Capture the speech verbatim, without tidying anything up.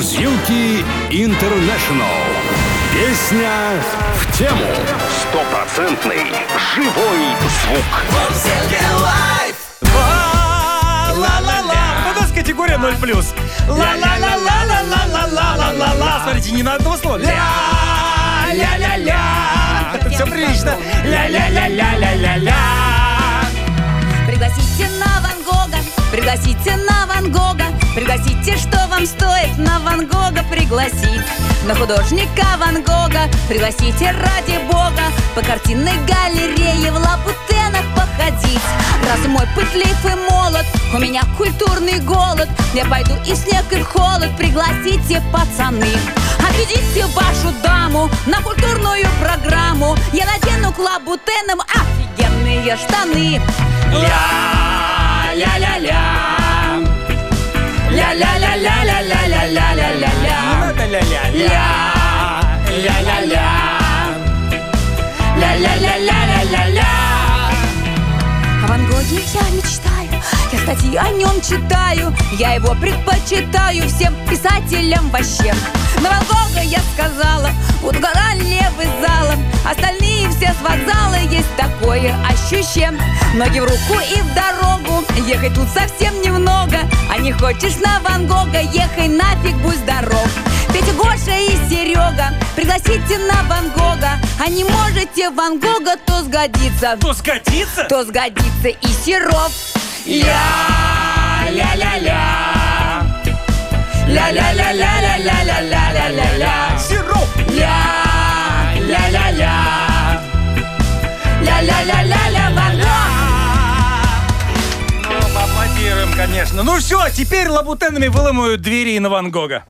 Мурзилки Интернешнл. Песня в тему. Стопроцентный живой звук. Ла-ла-ла. У нас категория ноль плюс. Ла-ла-ла-ла-ла-ла-ла-ла-ла-ла. Смотрите, не на одно слово. Ля-ля-ля-ля. Все прилично. Ля-ля-ля-ля-ля-ля-ля. Пригласите на Ван Гога, пригласите на Ван Гога, пригласите, что вам стоит на Ван Гога пригласить. На художника Ван Гога пригласите ради бога по картинной галерее в лабутенах походить. Раз мой пытлив и молод, у меня культурный голод, я пойду и в снег, и в холод, пригласите, пацаны. Отведите вашу даму на культурную программу, я надену к лабутенам офигенные штаны. Ля-ля-ля-ля, ля-ля-ля-ля-ля-ля-ля-ля-ля-ля-ля, ля-ля-ля-ля, ля-ля-ля-ля-ля-ля-ля. О Ван Гоге я мечтаю, я статьи о нем читаю, я его предпочитаю всем писателям вообще. На Ван Гога я сказала, вот гора левый зала, остальные все с вокзала, есть такое ощущение. Ноги в руку и в дорогу, ехать тут совсем немного, а не хочешь на Ван Гога, ехай нафиг, будь здоров. Петя, Гоша и Серега, пригласите на Ван Гога, а не можете Ван Гога, то сгодится. То сгодится? То сгодится и Серов. Ля-ля-ля-ля, ля-ля-ля-ля-ля-ля-ля-ля-ля-ля-ля. Серов. Ля-ля-ля-ля, ля-ля-ля-ля-ля, Ван Гог. Ну, поаплодируем, конечно. Ну все, теперь лабутенами выломают двери на Ван Гога.